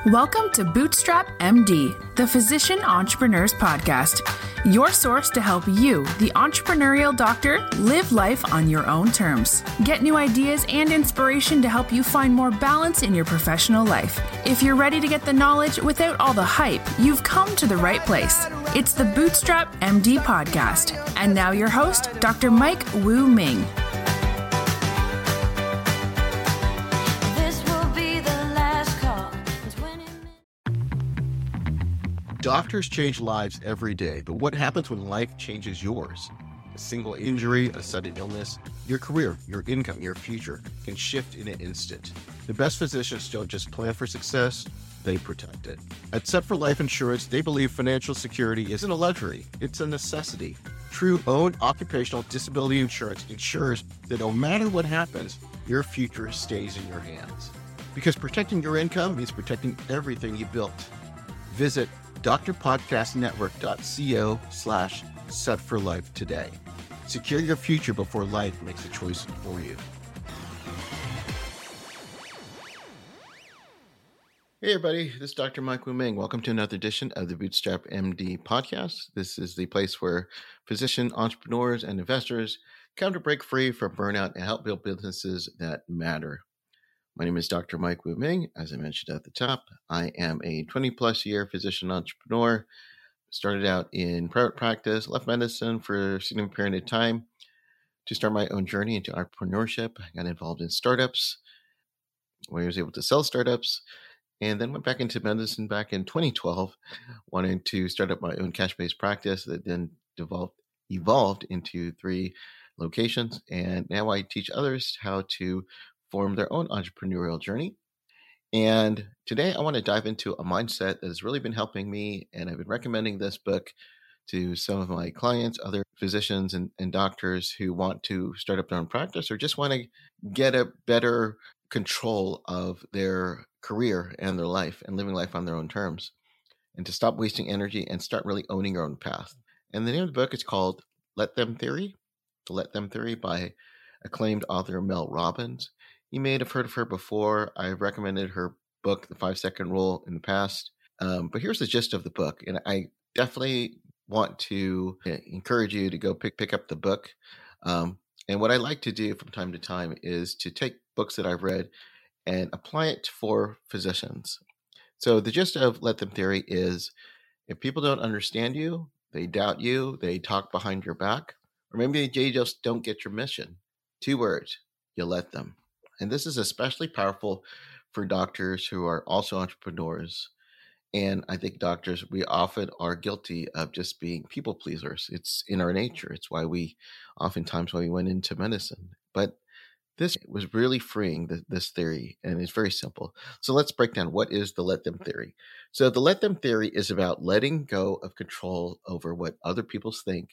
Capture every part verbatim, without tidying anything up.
Welcome to Bootstrap M D, the Physician Entrepreneurs Podcast, your source to help you, the entrepreneurial doctor, live life on your own terms. Get new ideas and inspiration to help you find more balance in your professional life. If you're ready to get the knowledge without all the hype, you've come to the right place. It's the Bootstrap M D Podcast. And now your host, Doctor Mike Wu Ming. Doctors change lives every day, but what happens when life changes yours? A single injury, a sudden illness, your career, your income, your future can shift in an instant. The best physicians don't just plan for success, they protect it. At Set for Life Insurance, they believe financial security isn't a luxury, it's a necessity. True owned occupational disability insurance ensures that no matter what happens, your future stays in your hands. Because protecting your income means protecting everything you built. Visit drpodcastnetwork.co slash set for life today. Secure your future before life makes a choice for you. Hey everybody, this is Doctor Mike Wu Ming. Welcome to another edition of the Bootstrap M D podcast. This is the place where physician entrepreneurs and investors come to break free from burnout and help build businesses that matter. My name is Doctor Mike Wu Ming. As I mentioned at the top, I am a twenty plus year physician entrepreneur. Started out in private practice, left medicine for a significant period of time to start my own journey into entrepreneurship. I got involved in startups, where I was able to sell startups, and then went back into medicine back in twenty twelve, wanting to start up my own cash-based practice that then devolved, evolved into three locations. And now I teach others how to form their own entrepreneurial journey. And today I want to dive into a mindset that has really been helping me. And I've been recommending this book to some of my clients, other physicians and, and doctors who want to start up their own practice or just want to get a better control of their career and their life and living life on their own terms, and to stop wasting energy and start really owning your own path. And the name of the book is called Let Them Theory, The Let Them Theory by acclaimed author Mel Robbins. You may have heard of her before. I've recommended her book, The Five Second Rule, in the past. Um, but here's the gist of the book. And I definitely want to encourage you to go pick, pick up the book. Um, and what I like to do from time to time is to take books that I've read and apply it for physicians. So the gist of Let Them Theory is if people don't understand you, they doubt you, they talk behind your back, or maybe they just don't get your mission. Two words, you let them. And this is especially powerful for doctors who are also entrepreneurs. And I think doctors, we often are guilty of just being people pleasers. It's in our nature. It's why we, oftentimes, why we went into medicine. But this was really freeing, the, this theory, and it's very simple. So let's break down what is the Let Them Theory. So the Let Them Theory is about letting go of control over what other people think,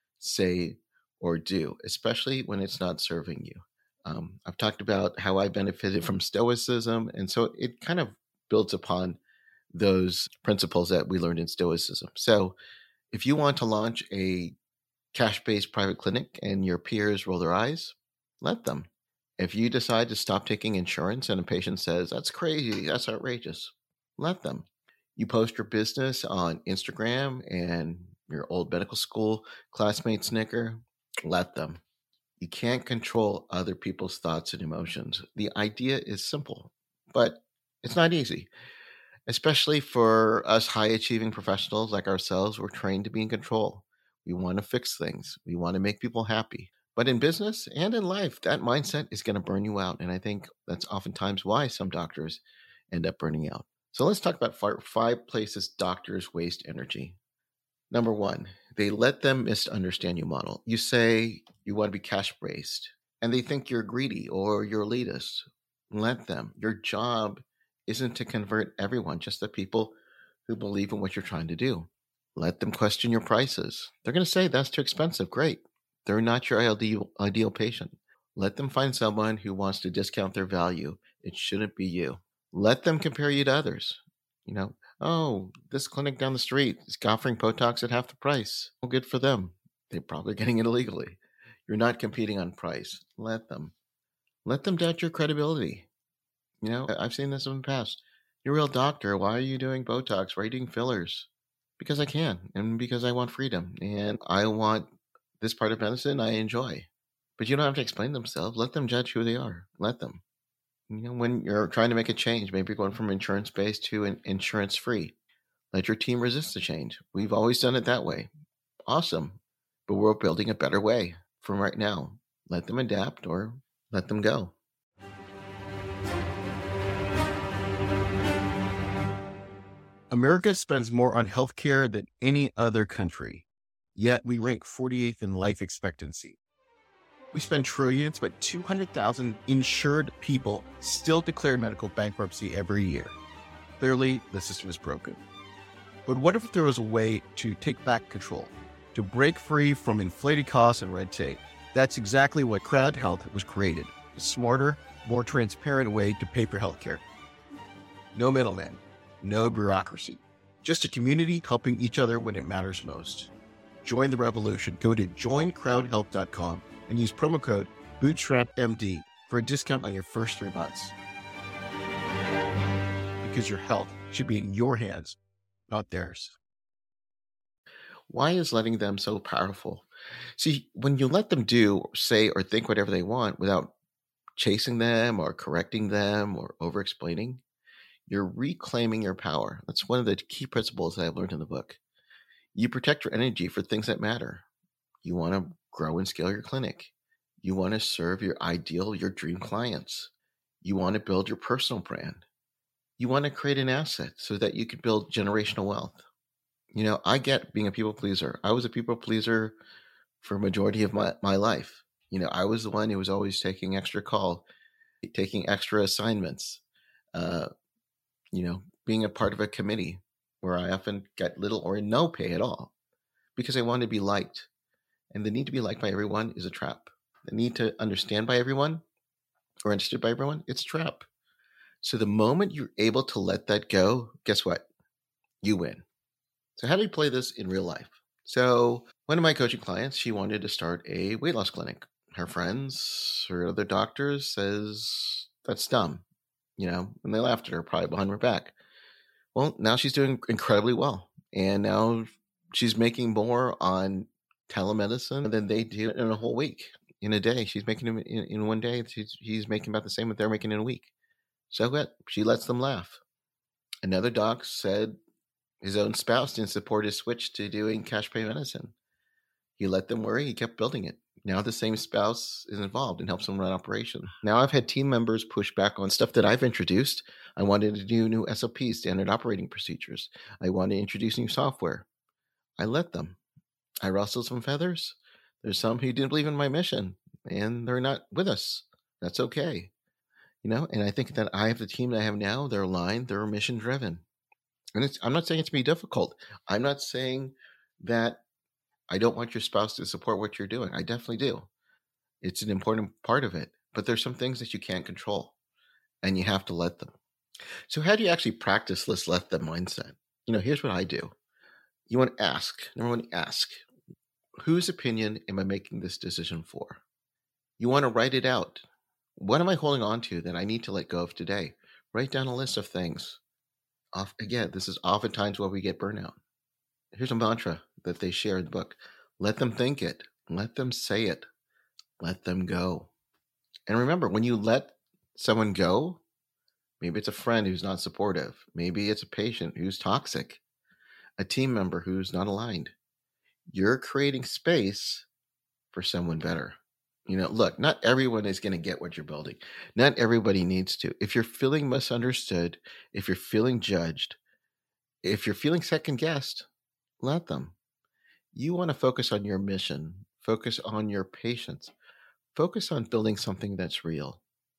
say, or do, especially when it's not serving you. Um, I've talked about how I benefited from Stoicism, and so it kind of builds upon those principles that we learned in Stoicism. So if you want to launch a cash-based private clinic and your peers roll their eyes, let them. If you decide to stop taking insurance and a patient says, that's crazy, that's outrageous, let them. You post your business on Instagram and your old medical school classmates snicker, let them. You can't control other people's thoughts and emotions. The idea is simple, but it's not easy. Especially for us high-achieving professionals like ourselves, we're trained to be in control. We want to fix things. We want to make people happy. But in business and in life, that mindset is going to burn you out. And I think that's oftentimes why some doctors end up burning out. So let's talk about five places doctors waste energy. Number one, they let them misunderstand you model. You say you want to be cash-based, and they think you're greedy or you're elitist. Let them. Your job isn't to convert everyone, just the people who believe in what you're trying to do. Let them question your prices. They're going to say, that's too expensive. Great. They're not your ideal, ideal patient. Let them find someone who wants to discount their value. It shouldn't be you. Let them compare you to others. You know, oh, this clinic down the street is offering Botox at half the price. Well, good for them. They're probably getting it illegally. You're not competing on price. Let them. Let them doubt your credibility. You know, I've seen this in the past. You're a real doctor. Why are you doing Botox? Why are you doing fillers? Because I can, and because I want freedom, and I want this part of medicine I enjoy. But you don't have to explain themselves. Let them judge who they are. Let them. You know, when you're trying to make a change, maybe you're going from insurance-based to an insurance-free. Let your team resist the change. We've always done it that way. Awesome. But we're building a better way from right now. Let them adapt or let them go. America spends more on healthcare than any other country, yet we rank forty-eighth in life expectancy. We spend trillions, but two hundred thousand insured people still declare medical bankruptcy every year. Clearly, the system is broken. But what if there was a way to take back control, to break free from inflated costs and red tape? That's exactly what Crowd Health was created, a smarter, more transparent way to pay for healthcare. No middleman, no bureaucracy, just a community helping each other when it matters most. Join the revolution. Go to join crowd health dot com and use promo code BootstrapMD for a discount on your first three months. Because your health should be in your hands, not theirs. Why is letting them so powerful? See, when you let them do, or say, or think whatever they want without chasing them or correcting them or over-explaining, you're reclaiming your power. That's one of the key principles that I've learned in the book. You protect your energy for things that matter. You want to grow and scale your clinic. You want to serve your ideal, your dream clients. You want to build your personal brand. You want to create an asset so that you can build generational wealth. You know, I get being a people pleaser. I was a people pleaser for a majority of my, my life. You know, I was the one who was always taking extra call, taking extra assignments, uh, you know, being a part of a committee where I often got little or no pay at all because I wanted to be liked. And the need to be liked by everyone is a trap. The need to understand by everyone or understood by everyone, it's a trap. So the moment you're able to let that go, guess what? You win. So how do you play this in real life? So one of my coaching clients, she wanted to start a weight loss clinic. Her friends, her other doctors says, that's dumb. You know, and they laughed at her probably behind her back. Well, now she's doing incredibly well. And now she's making more on telemedicine than they do in a whole week. In a day, she's making them in, in one day. She's, she's making about the same that they're making in a week. So what? She lets them laugh. Another doc said his own spouse didn't support his switch to doing cash pay medicine. He let them worry. He kept building it. Now the same spouse is involved and helps them run operation. Now I've had team members push back on stuff that I've introduced. I wanted to do new S O Ps, standard operating procedures. I wanted to introduce new software. I let them. I rustled some feathers. There's some who didn't believe in my mission and they're not with us. That's okay. You know, and I think that I have the team that I have now. They're aligned. They're mission driven. And it's, I'm not saying it's be difficult. I'm not saying that I don't want your spouse to support what you're doing. I definitely do. It's an important part of it. But there's some things that you can't control and you have to let them. So how do you actually practice this let them mindset? You know, here's what I do. You want to ask, number one, ask, whose opinion am I making this decision for? You want to write it out. What am I holding on to that I need to let go of today? Write down a list of things. Off, again, this is oftentimes where we get burnout. Here's a mantra that they share in the book. Let them think it. Let them say it. Let them go. And remember, when you let someone go, maybe it's a friend who's not supportive. Maybe it's a patient who's toxic. A team member who's not aligned. You're creating space for someone better. You know, look, not everyone is going to get what you're building. Not everybody needs to. If you're feeling misunderstood, if you're feeling judged, if you're feeling second guessed, let them. You want to focus on your mission, focus on your patients, focus on building something that's real.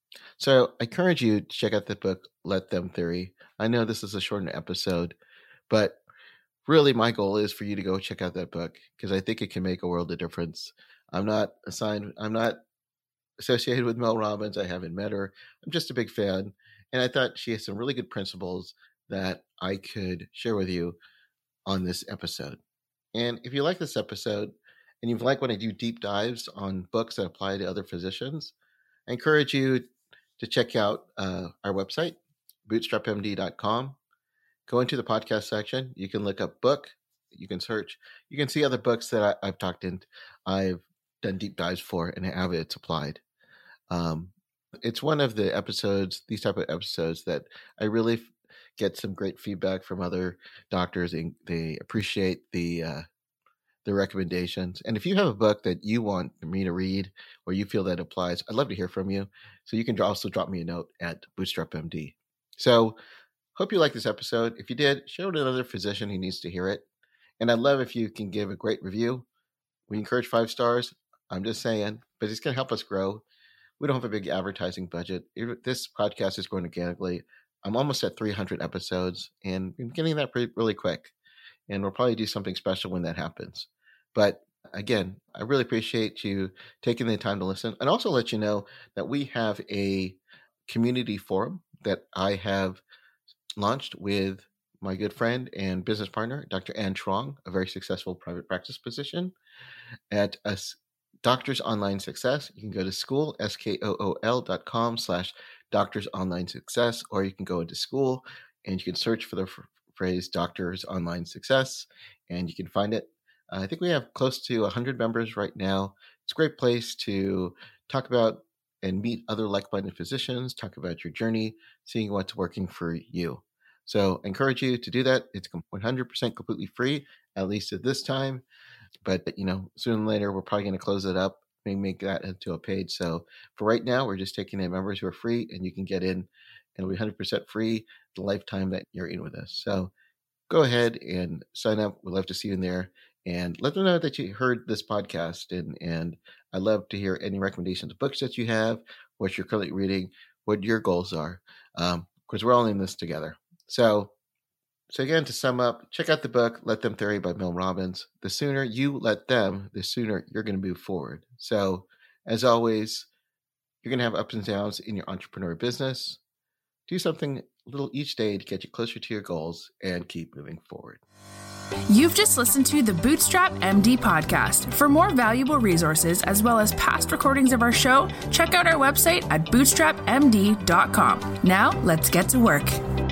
So I encourage you to check out the book, Let Them Theory. I know this is a shortened episode, but really my goal is for you to go check out that book because I think it can make a world of difference. I'm not assigned, I'm not associated with Mel Robbins. I haven't met her. I'm just a big fan. And I thought she has some really good principles that I could share with you on this episode. And if you like this episode and you like when I do deep dives on books that apply to other physicians, I encourage you to check out uh, our website, bootstrap m d dot com. Go into the podcast section. You can look up book. You can search. You can see other books that I, I've talked in. I've done deep dives for and have it applied. Um, it's one of the episodes, these type of episodes, that I really get some great feedback from other doctors, and they appreciate the uh, the recommendations. And if you have a book that you want me to read or you feel that applies, I'd love to hear from you. So you can also drop me a note at Bootstrap M D. So hope you like this episode. If you did, share it with another physician who needs to hear it. And I'd love if you can give a great review. We encourage five stars. I'm just saying, but it's going to help us grow. We don't have a big advertising budget. This podcast is growing organically. I'm almost at three hundred episodes, and I'm getting that pretty, really quick. And we'll probably do something special when that happens. But again, I really appreciate you taking the time to listen, and also let you know that we have a community forum that I have launched with my good friend and business partner, Doctor Ann Truong, a very successful private practice physician at us. Doctors Online Success. You can go to school, S K O O L dot com slash Doctors Online Success, or you can go into school and you can search for the f- phrase Doctors Online Success, and you can find it. Uh, I think we have close to one hundred members right now. It's a great place to talk about and meet other like-minded physicians, talk about your journey, seeing what's working for you. So I encourage you to do that. It's one hundred percent completely free, at least at this time. But, you know, sooner or later, we're probably going to close it up and make that into a page. So for right now, we're just taking in members who are free, and you can get in, and it'll be one hundred percent free the lifetime that you're in with us. So go ahead and sign up. We'd love to see you in there, and let them know that you heard this podcast. And, and I'd love to hear any recommendations of books that you have, what you're currently reading, what your goals are, um, because we're all in this together. So So again, to sum up, check out the book, Let Them Theory by Mel Robbins. The sooner you let them, the sooner you're going to move forward. So as always, you're going to have ups and downs in your entrepreneur business. Do something little each day to get you closer to your goals and keep moving forward. You've just listened to the Bootstrap M D podcast. For more valuable resources, as well as past recordings of our show, check out our website at bootstrap m d dot com. Now, let's get to work.